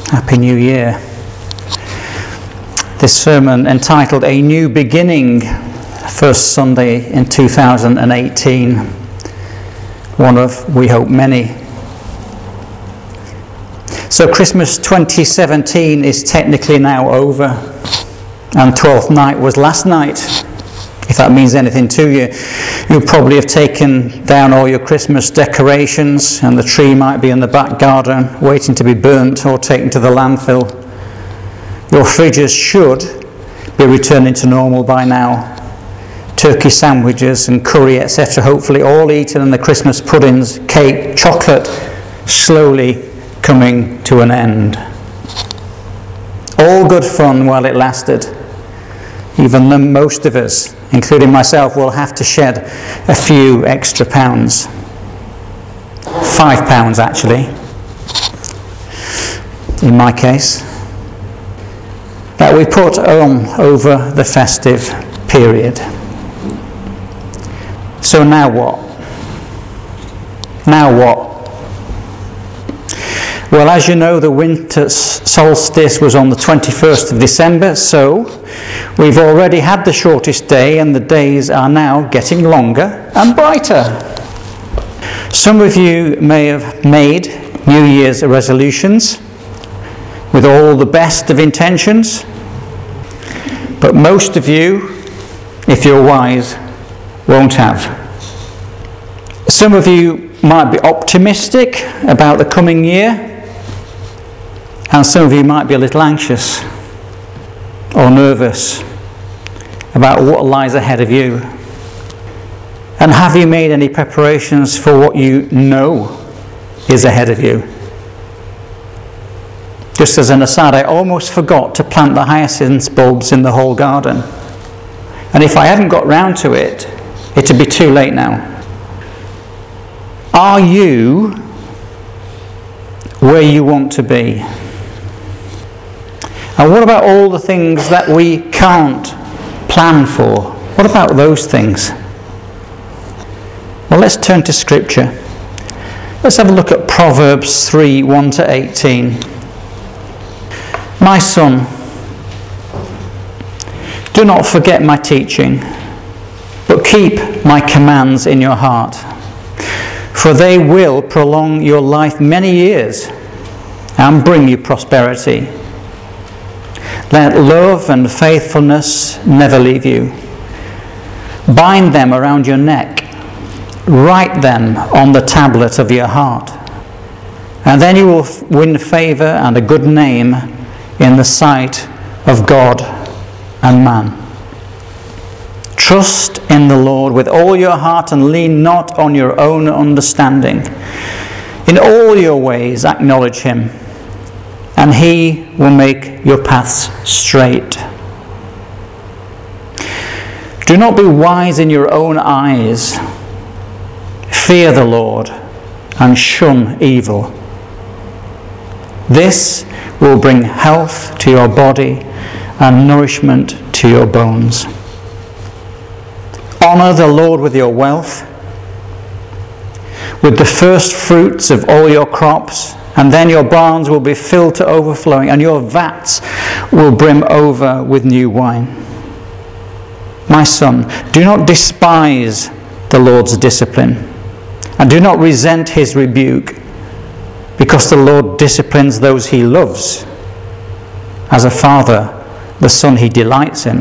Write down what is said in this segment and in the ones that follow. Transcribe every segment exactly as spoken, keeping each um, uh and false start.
Happy New Year. This sermon entitled A New Beginning, first Sunday in two thousand eighteen. One of, we hope, many. So Christmas twenty seventeen is technically now over, and Twelfth Night was last night. If that means anything to you, you'll probably have taken down all your Christmas decorations, and the tree might be in the back garden waiting to be burnt or taken to the landfill. Your fridges should be returning to normal by now. Turkey sandwiches and curry, et cetera, hopefully all eaten, and the Christmas puddings, cake, chocolate slowly coming to an end. All good fun while it lasted. Even the most of us, including myself, will have to shed a few extra pounds. Five pounds, actually, in my case, that we put on over the festive period. So now what? Now what? Well, as you know, the winter solstice was on the twenty-first of December, so we've already had the shortest day, and the days are now getting longer and brighter. Some of you may have made New Year's resolutions with all the best of intentions, but most of you, if you're wise, won't have. Some of you might be optimistic about the coming year, and some of you might be a little anxious or nervous about what lies ahead of you. And have you made any preparations for what you know is ahead of you? Just as an aside, I almost forgot to plant the hyacinth bulbs in the whole garden. And if I hadn't got round to it, it'd be too late now. Are you where you want to be? And what about all the things that we can't plan for? What about those things? Well, let's turn to Scripture. Let's have a look at Proverbs three, one to eighteen. My son, do not forget my teaching, but keep my commands in your heart, for they will prolong your life many years and bring you prosperity. Let love and faithfulness never leave you. Bind them around your neck. Write them on the tablet of your heart. And then you will win favour and a good name in the sight of God and man. Trust in the Lord with all your heart and lean not on your own understanding. In all your ways acknowledge him, and he will make your paths straight. Do not be wise in your own eyes. Fear the Lord and shun evil. This will bring health to your body and nourishment to your bones. Honour the Lord with your wealth, with the first fruits of all your crops, and then your barns will be filled to overflowing, and your vats will brim over with new wine. My son, do not despise the Lord's discipline, and do not resent his rebuke, because the Lord disciplines those he loves. As a father, the son he delights in.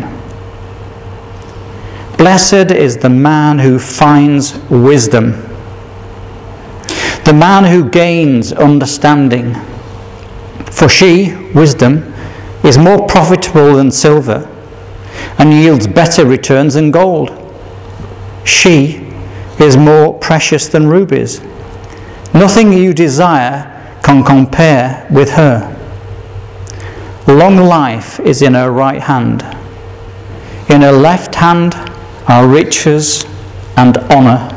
Blessed is the man who finds wisdom, the man who gains understanding. For she, wisdom, is more profitable than silver, and yields better returns than gold. She is more precious than rubies. Nothing you desire can compare with her. Long life is in her right hand. In her left hand are riches and honour.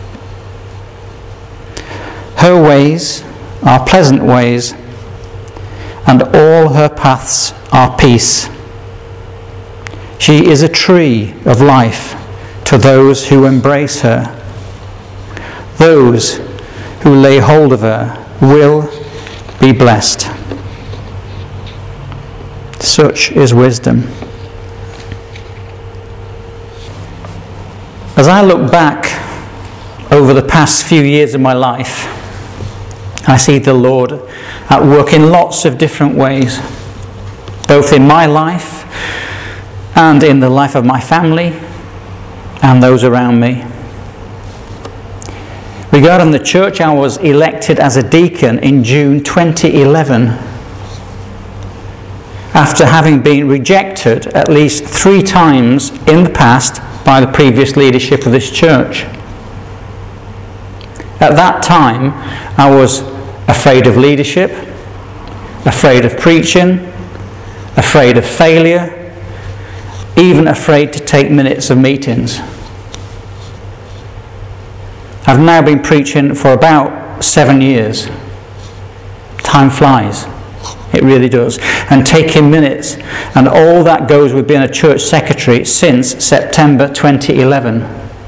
Her ways are pleasant ways, and all her paths are peace. She is a tree of life to those who embrace her. Those who lay hold of her will be blessed. Such is wisdom. As I look back over the past few years of my life, I see the Lord at work in lots of different ways, both in my life and in the life of my family and those around me. Regarding the church, I was elected as a deacon in June twenty eleven, after having been rejected at least three times in the past by the previous leadership of this church. At that time, I was afraid of leadership, afraid of preaching, afraid of failure, even afraid to take minutes of meetings. I've now been preaching for about seven years. Time flies. It really does. And taking minutes, and all that goes with being a church secretary since September twenty eleven.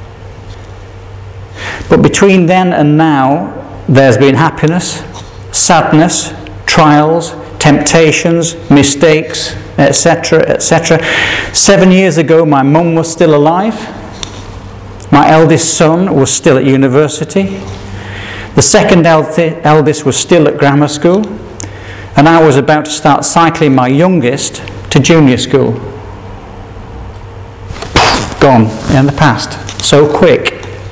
But between then and now, there's been happiness, sadness, trials, temptations, mistakes, et cetera, et cetera. Seven years ago, my mum was still alive. My eldest son was still at university. The second eldest was still at grammar school. And I was about to start cycling my youngest to junior school. Gone in the past. So quick.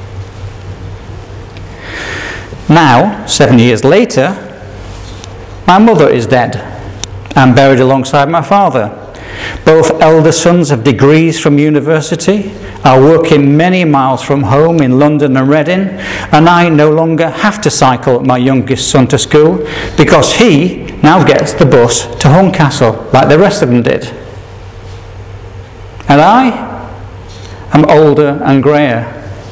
Now, seven years later, my mother is dead and buried alongside my father. Both elder sons have degrees from university, are working many miles from home in London and Reading, and I no longer have to cycle my youngest son to school because he now gets the bus to Horncastle like the rest of them did. And I am older and greyer.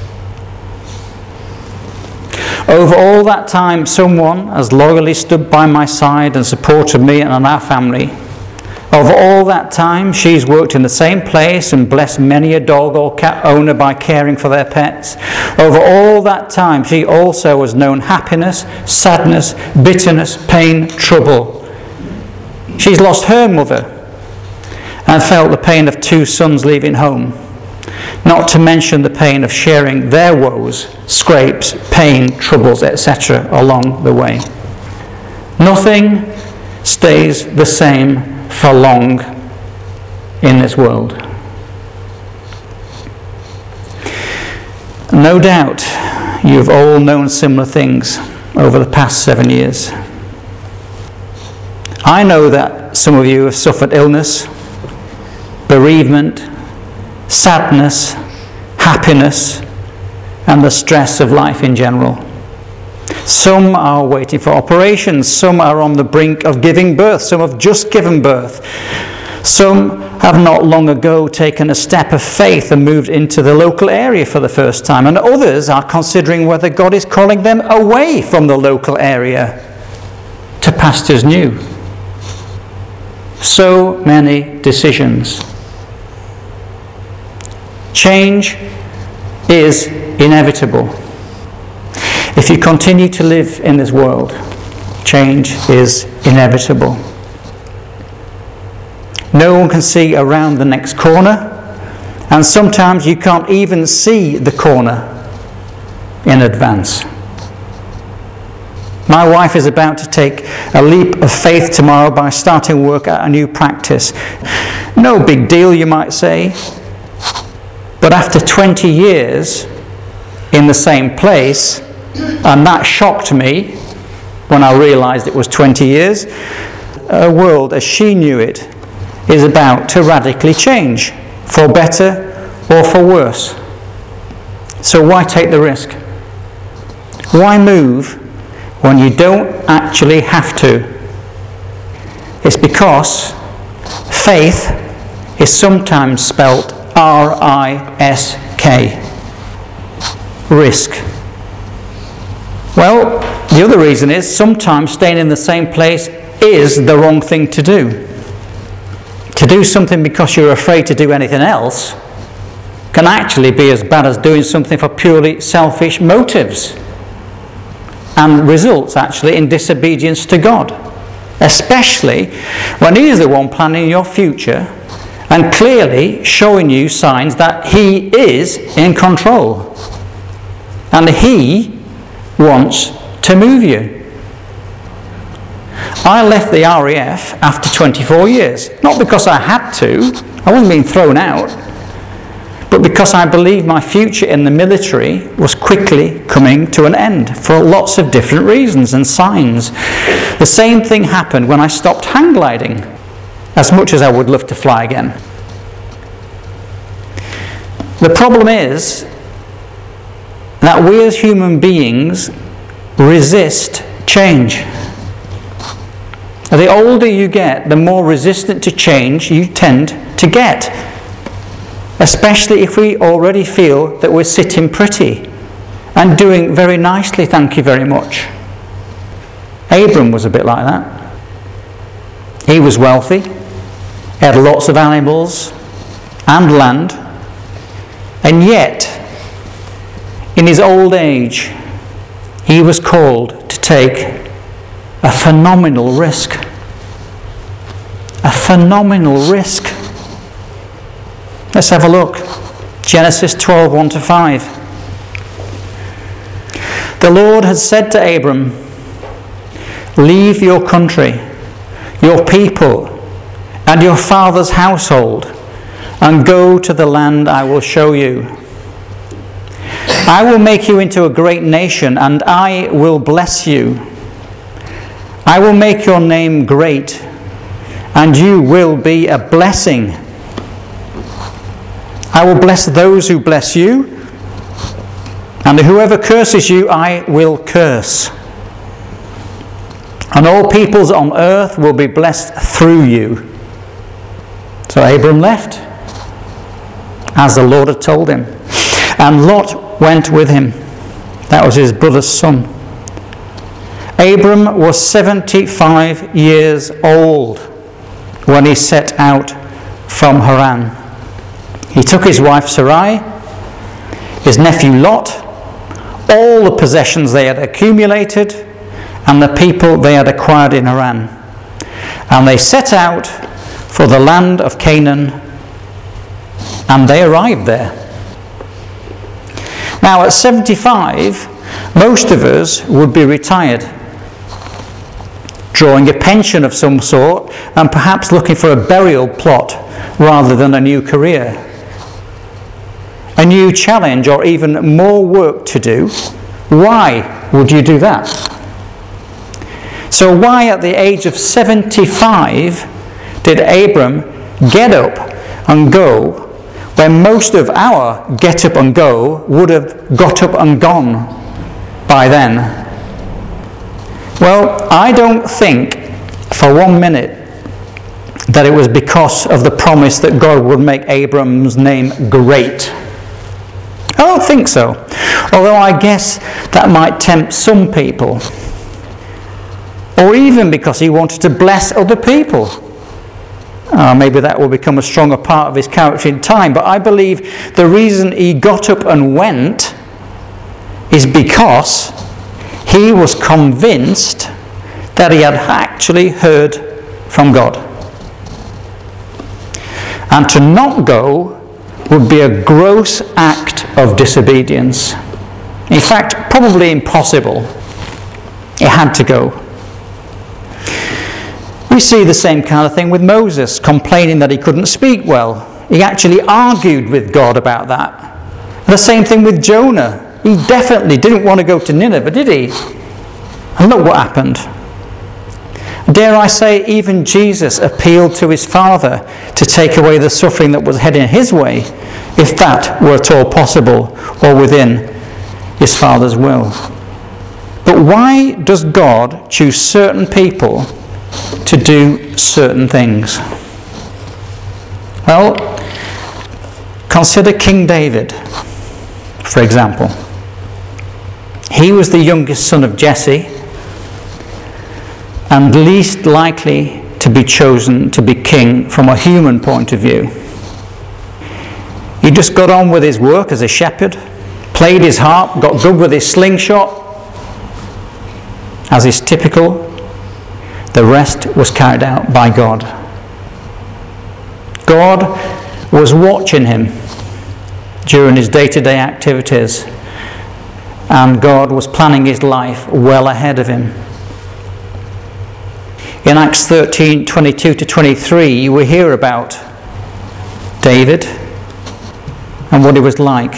Over all that time, someone has loyally stood by my side and supported me and our family. Over all that time, she's worked in the same place and blessed many a dog or cat owner by caring for their pets. Over all that time, she also has known happiness, sadness, bitterness, pain, trouble. She's lost her mother and felt the pain of two sons leaving home. Not to mention the pain of sharing their woes, scrapes, pain, troubles, et cetera along the way. Nothing stays the same for long in this world. No doubt you've all known similar things over the past seven years. I know that some of you have suffered illness, bereavement, sadness, happiness, and the stress of life in general. Some are waiting for operations, some are on the brink of giving birth, some have just given birth. Some have not long ago taken a step of faith and moved into the local area for the first time, and others are considering whether God is calling them away from the local area to pastures new. So many decisions. Change is inevitable. If you continue to live in this world, change is inevitable. No one can see around the next corner, and sometimes you can't even see the corner in advance. My wife is about to take a leap of faith tomorrow by starting work at a new practice. No big deal, you might say, but after twenty years in the same place, and that shocked me when I realised it was twenty years. A world as she knew it is about to radically change, for better or for worse. So why take the risk? Why move when you don't actually have to? It's because faith is sometimes spelt R I S K. Risk. Well, the other reason is sometimes staying in the same place is the wrong thing to do. To do something because you're afraid to do anything else can actually be as bad as doing something for purely selfish motives, and results actually in disobedience to God. especially when He is the one planning your future and clearly showing you signs that He is in control and He wants to move you. I left the R A F after twenty-four years, not because I had to, I wasn't being thrown out, but because I believed my future in the military was quickly coming to an end for lots of different reasons and signs. The same thing happened when I stopped hang gliding, as much as I would love to fly again. The problem is that we as human beings resist change. The older you get, the more resistant to change you tend to get. Especially if we already feel that we're sitting pretty and doing very nicely, thank you very much. Abram was a bit like that. He was wealthy, he had lots of animals and land, and yet, in his old age, he was called to take a phenomenal risk. A phenomenal risk. Let's have a look. Genesis twelve, one to five. The Lord had said to Abram, "Leave your country, your people, and your father's household, and go to the land I will show you. I will make you into a great nation, and I will bless you. I will make your name great, and you will be a blessing. I will bless those who bless you, and whoever curses you I will curse. And all peoples on earth will be blessed through you." So Abram left, as the Lord had told him. And Lot went with him. That was his brother's son. Abram was seventy-five years old when he set out from Haran. He took his wife Sarai, his nephew Lot, all the possessions they had accumulated, and the people they had acquired in Haran. And they set out for the land of Canaan, and they arrived there. Now at seventy-five, most of us would be retired, drawing a pension of some sort, and perhaps looking for a burial plot rather than a new career. A new challenge, or even more work to do. Why would you do that? So why at the age of seventy-five did Abram get up and go when most of our get up and go would have got up and gone by then? Well, I don't think for one minute that it was because of the promise that God would make Abram's name great. I don't think so. Although I guess that might tempt some people. Or even because he wanted to bless other people. Uh, maybe that will become a stronger part of his character in time. But I believe the reason he got up and went is because he was convinced that he had actually heard from God. And to not go would be a gross act of disobedience. In fact, probably impossible. He had to go. We see the same kind of thing with Moses, complaining that he couldn't speak well. He actually argued with God about that. The same thing with Jonah. He definitely didn't want to go to Nineveh, did he? And look what happened. Dare I say, even Jesus appealed to his Father to take away the suffering that was heading his way, if that were at all possible or within his Father's will. But why does God choose certain people to do certain things? Well, consider King David, for example. He was the youngest son of Jesse, and least likely to be chosen to be king from a human point of view. He just got on with his work as a shepherd, played his harp, got good with his slingshot, as is typical. The rest was carried out by God. God was watching him during his day-to-day activities, and God was planning his life well ahead of him. In Acts thirteen, twenty-two to twenty-three, we hear about David and what he was like.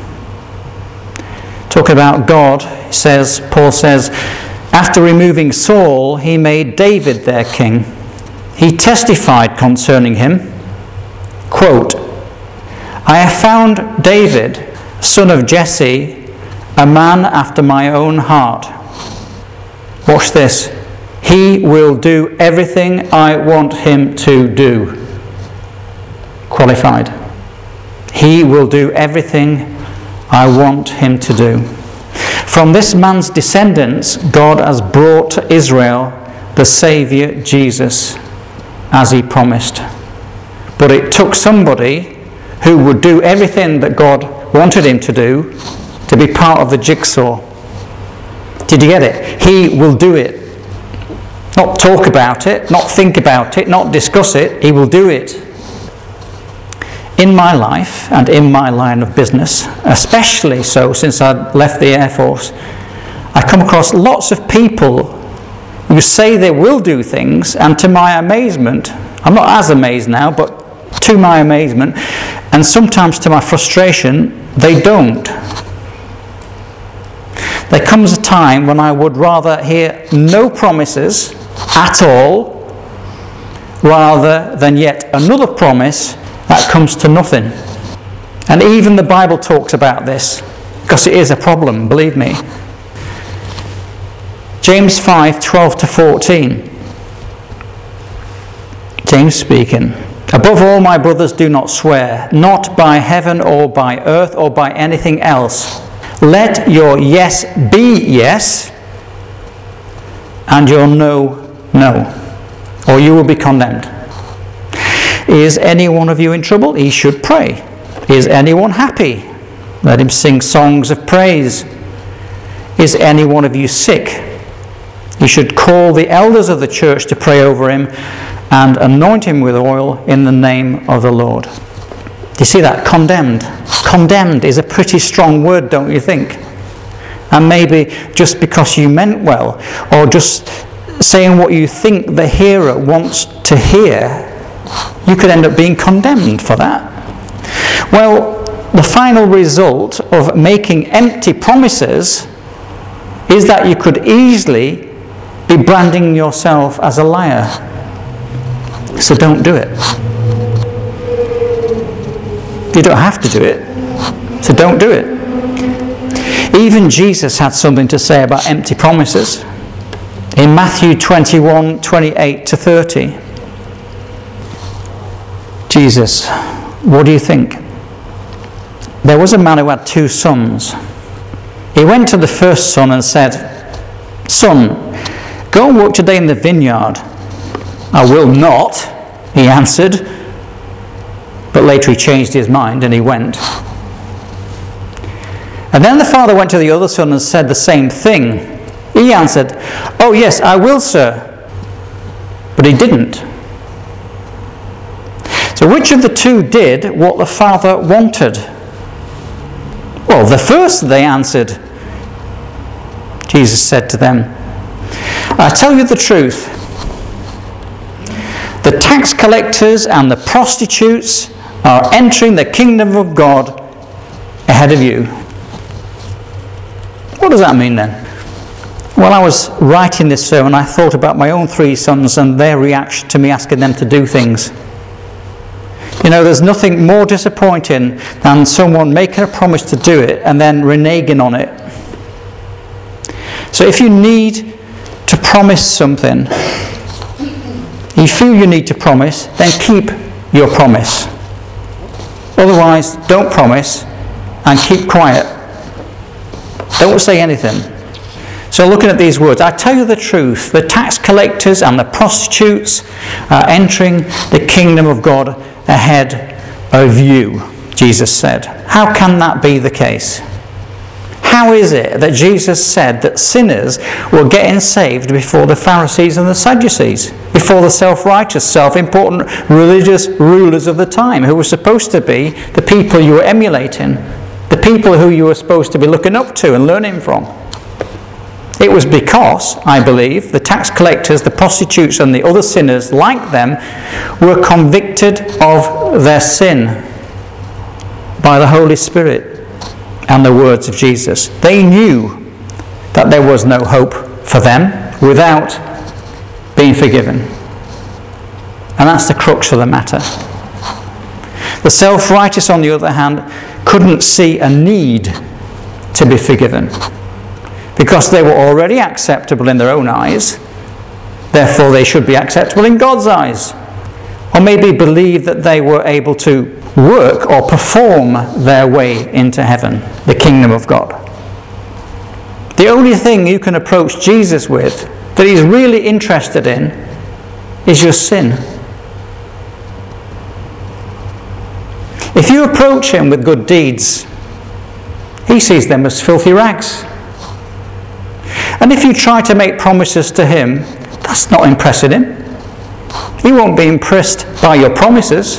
Talk about God, says, Paul says, after removing Saul, he made David their king. He testified concerning him, quote, I have found David, son of Jesse, a man after my own heart. Watch this. He will do everything I want him to do. Qualified. He will do everything I want him to do. From this man's descendants, God has brought to Israel the Saviour Jesus, as he promised. But it took somebody who would do everything that God wanted him to do to be part of the jigsaw. Did you get it? He will do it. Not talk about it, not think about it, not discuss it. He will do it. In my life and in my line of business, especially so since I left the Air Force, I come across lots of people who say they will do things, and to my amazement, I'm not as amazed now, but to my amazement, and sometimes to my frustration, they don't. There comes a time when I would rather hear no promises at all, rather than yet another promise that comes to nothing. And even the Bible talks about this, because it is a problem, believe me. James five, twelve to fourteen. James speaking. Above all, my brothers, do not swear, not by heaven or by earth or by anything else. Let your yes be yes, and your no, no, or you will be condemned. Is any one of you in trouble? He should pray. Is anyone happy? Let him sing songs of praise. Is any one of you sick? You should call the elders of the church to pray over him and anoint him with oil in the name of the Lord. Do you see that? Condemned. Condemned is a pretty strong word, don't you think? And maybe just because you meant well, or just saying what you think the hearer wants to hear, you could end up being condemned for that. Well, the final result of making empty promises is that you could easily be branding yourself as a liar. So don't do it. You don't have to do it. So don't do it. Even Jesus had something to say about empty promises. In Matthew twenty-one, twenty-eight to thirty. Jesus, what do you think? There was a man who had two sons. He went to the first son and said, Son, go and work today in the vineyard. I will not, he answered. But later he changed his mind and he went. And then the father went to the other son and said the same thing. He answered, Oh yes, I will, sir. But he didn't. So which of the two did what the father wanted? Well, the first, they answered. Jesus said to them, I tell you the truth. The tax collectors and the prostitutes are entering the kingdom of God ahead of you. What does that mean then? While I was writing this sermon, I thought about my own three sons and their reaction to me asking them to do things. You know, there's nothing more disappointing than someone making a promise to do it and then reneging on it. So if you need to promise something, you feel you need to promise, then keep your promise. Otherwise, don't promise and keep quiet. Don't say anything. So looking at these words, I tell you the truth, the tax collectors and the prostitutes are entering the kingdom of God ahead of you, Jesus said. How can that be the case? How is it that Jesus said that sinners were getting saved before the Pharisees and the Sadducees, before the self-righteous, self-important religious rulers of the time, who were supposed to be the people you were emulating, the people who you were supposed to be looking up to and learning from? It was because, I believe, the tax collectors, the prostitutes and the other sinners like them were convicted of their sin by the Holy Spirit and the words of Jesus. They knew that there was no hope for them without being forgiven. And that's the crux of the matter. The self-righteous, on the other hand, couldn't see a need to be forgiven, because they were already acceptable in their own eyes. Therefore they should be acceptable in God's eyes. Or maybe believe that they were able to work or perform their way into heaven, the kingdom of God. The only thing you can approach Jesus with that he's really interested in is your sin. If you approach him with good deeds, he sees them as filthy rags. And if you try to make promises to him, that's not impressing him. He won't be impressed by your promises.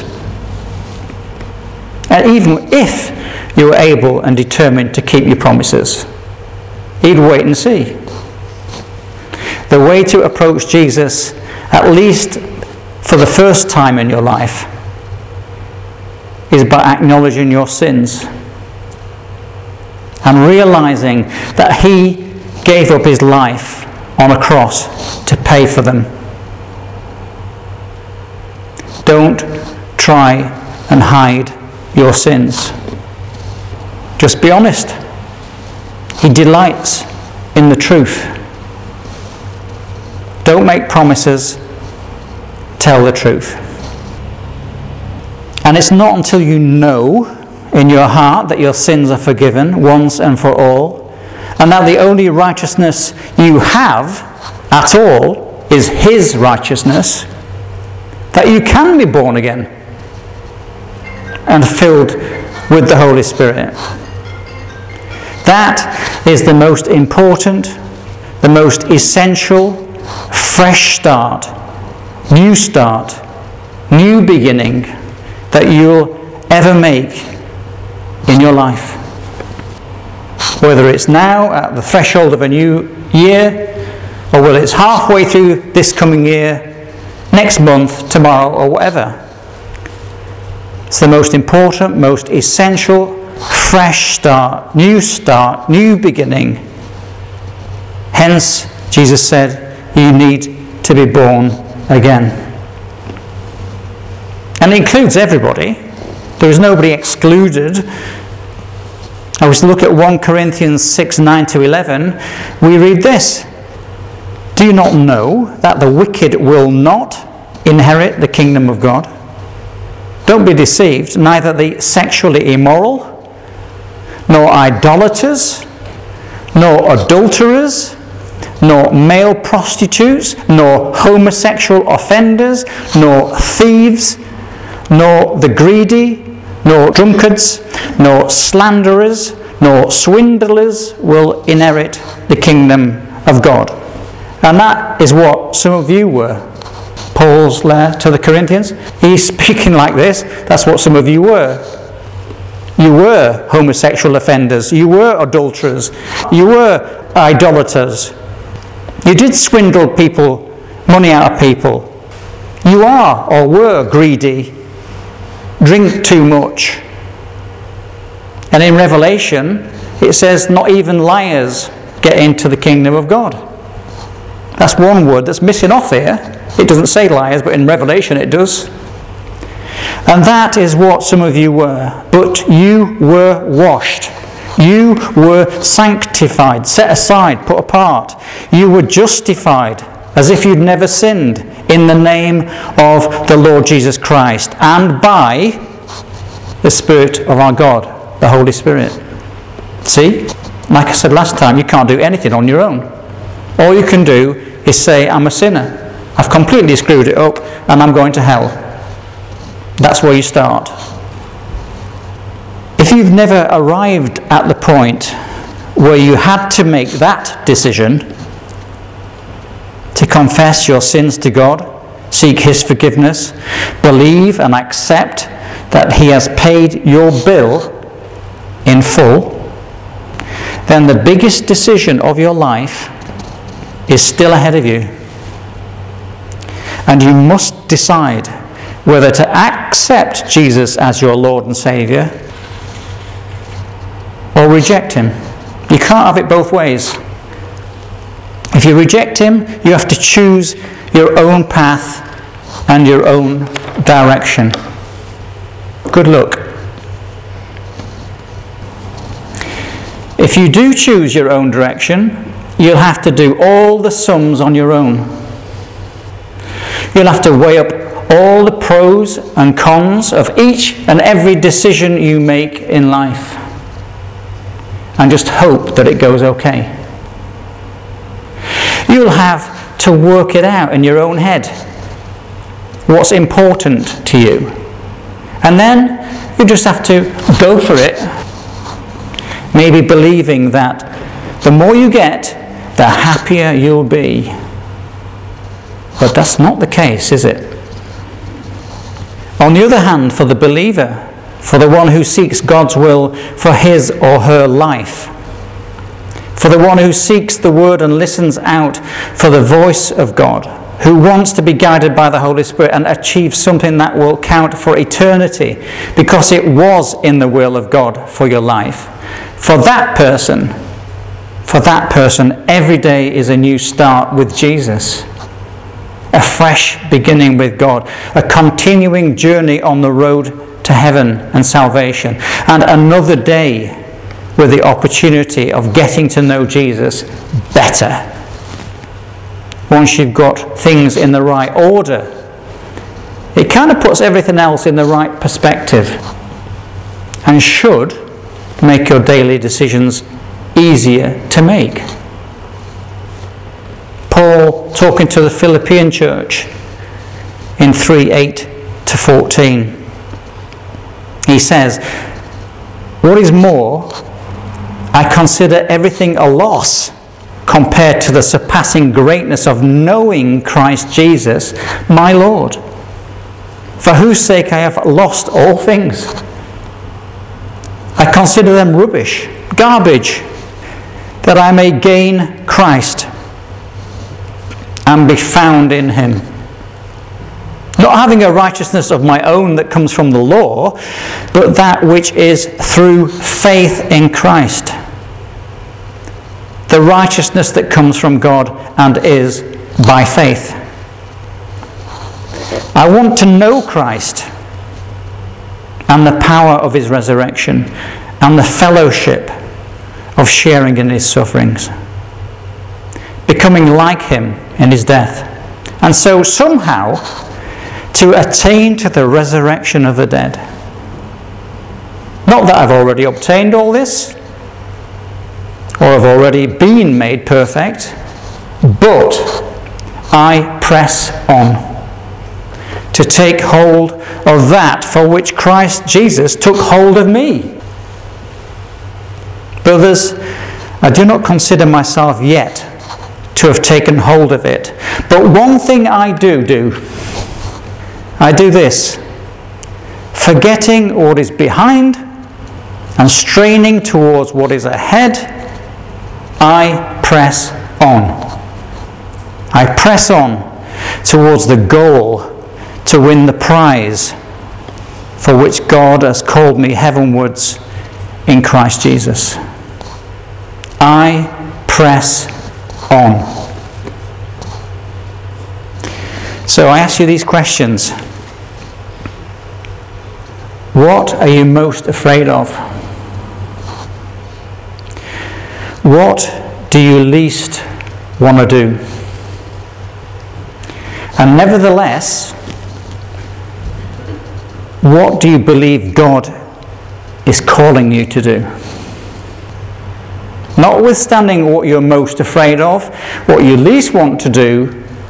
And even if you were able and determined to keep your promises, he'd wait and see. The way to approach Jesus, at least for the first time in your life, is by acknowledging your sins and realizing that he gave up his life on a cross to pay for them. Don't try and hide your sins. Just be honest. He delights in the truth. Don't make promises. Tell the truth. And it's not until you know in your heart that your sins are forgiven once and for all, and that the only righteousness you have at all is his righteousness, that you can be born again and filled with the Holy Spirit. That is the most important, the most essential, fresh start, new start, new beginning that you'll ever make in your life. Whether it's now at the threshold of a new year, or whether it's halfway through this coming year, next month, tomorrow, or whatever. It's the most important, most essential, fresh start, new start, new beginning. Hence, Jesus said, you need to be born again. And it includes everybody. There is nobody excluded. I was to look at First Corinthians six, nine to eleven. We read this. Do you not know that the wicked will not inherit the kingdom of God? Don't be deceived. Neither the sexually immoral, nor idolaters, nor adulterers, nor male prostitutes, nor homosexual offenders, nor thieves, nor the greedy, nor drunkards, nor slanderers, nor swindlers will inherit the kingdom of God. And that is what some of you were. Paul's letter to the Corinthians, he's speaking like this. That's what some of you were. You were homosexual offenders. You were adulterers. You were idolaters. You did swindle people, money out of people. You are or were greedy. Drink too much. And in Revelation, it says not even liars get into the kingdom of God. That's one word that's missing off here. It doesn't say liars, but in Revelation it does. And that is what some of you were. But you were washed. You were sanctified, set aside, put apart. You were justified as if you'd never sinned in the name of the Lord Jesus Christ and by the Spirit of our God, the Holy Spirit. See? Like I said last time, you can't do anything on your own. All you can do is say, I'm a sinner. I've completely screwed it up and I'm going to hell. That's where you start. If you've never arrived at the point where you had to make that decision to confess your sins to God, seek his forgiveness, believe and accept that he has paid your bill in full, then the biggest decision of your life is still ahead of you. And you must decide whether to accept Jesus as your Lord and Saviour or reject him. You can't have it both ways. If you reject him, you have to choose your own path and your own direction. Good luck. If you do choose your own direction, you'll have to do all the sums on your own. You'll have to weigh up all the pros and cons of each and every decision you make in life and just hope that it goes okay. You'll have to work it out in your own head, what's important to you. And then you just have to go for it, maybe believing that the more you get, the happier you'll be. But that's not the case, is it? On the other hand, for the believer, for the one who seeks God's will for his or her life, for the one who seeks the word and listens out for the voice of God, who wants to be guided by the Holy Spirit and achieve something that will count for eternity because it was in the will of God for your life, for that person, for that person, every day is a new start with Jesus. A fresh beginning with God, a continuing journey on the road to heaven and salvation, and another day with the opportunity of getting to know Jesus better. Once you've got things in the right order, it kind of puts everything else in the right perspective and should make your daily decisions easier to make. Paul, talking to the Philippian church in three eight to fourteen, he says, "What is more, I consider everything a loss compared to the surpassing greatness of knowing Christ Jesus, my Lord, for whose sake I have lost all things. I consider them rubbish, garbage, that I may gain Christ and be found in him, not having a righteousness of my own that comes from the law, but that which is through faith in Christ, the righteousness that comes from God and is by faith. I want to know Christ and the power of his resurrection and the fellowship of sharing in his sufferings, becoming like him in his death, and so somehow to attain to the resurrection of the dead. Not that I've already obtained all this, or have already been made perfect, but I press on to take hold of that for which Christ Jesus took hold of me. Brothers, I do not consider myself yet to have taken hold of it. But one thing I do do, I do this, forgetting what is behind and straining towards what is ahead, I press on. I press on towards the goal to win the prize for which God has called me heavenwards in Christ Jesus. I press on. So I ask you these questions. What are you most afraid of? What do you least want to do? And nevertheless, what do you believe God is calling you to do? Notwithstanding what you're most afraid of, what you least want to do,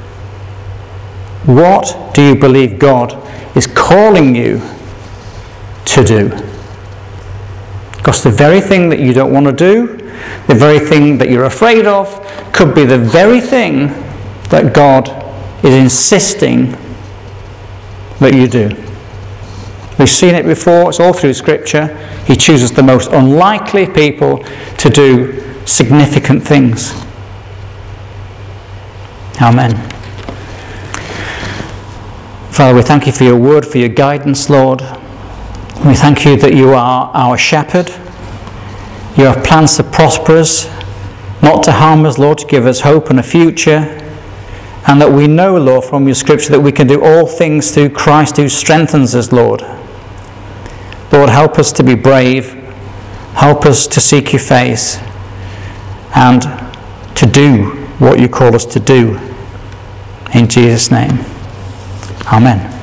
what do you believe God is calling you to do? Because the very thing that you don't want to do, the very thing that you're afraid of, could be the very thing that God is insisting that you do. We've seen it before, it's all through Scripture. He chooses the most unlikely people to do significant things. Amen. Father, we thank you for your word, for your guidance, Lord. We thank you that you are our shepherd. You have plans to prosper us, not to harm us, Lord, to give us hope and a future. And that we know, Lord, from your Scripture that we can do all things through Christ who strengthens us, Lord. Lord, help us to be brave. Help us to seek your face and to do what you call us to do. In Jesus' name. Amen.